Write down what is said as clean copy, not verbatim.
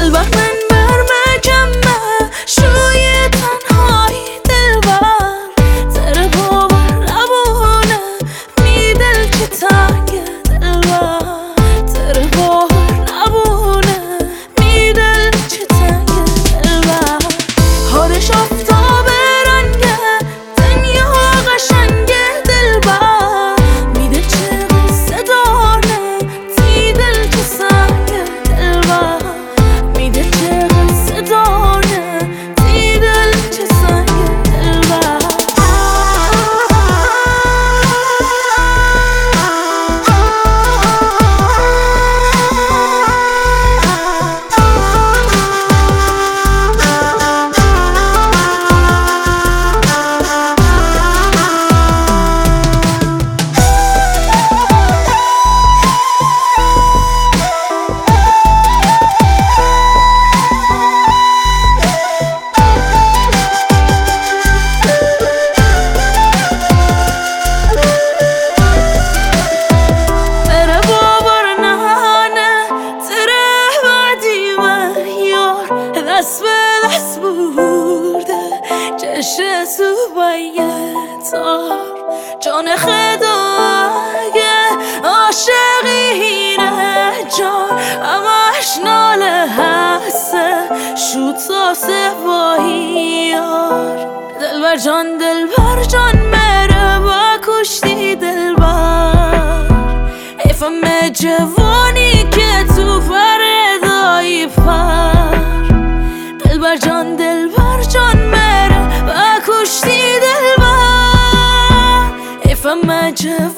دلبر من بر مجمع شوی تنهایی دلبر تر باور نبونه می دل که تنگ دلبر تر باور نبونه می دل که تنگ دلبر حالش آفتاب رنگه دنیا قشنگ دلبر میده چه قصه داره تی دل که سنگ دلبر میده چه قصه داره تی دل که سنگ دلبر دست به دست بورده چشم سوبایه تار جان خداگه عاشقینه جان همش ناله هسته شوتا سوایی یار دلبر جان مره با کشتی دلبر افهم جوانی که تو فردایی پر دلبر جان مره و کشتی دلبر افهم جوانی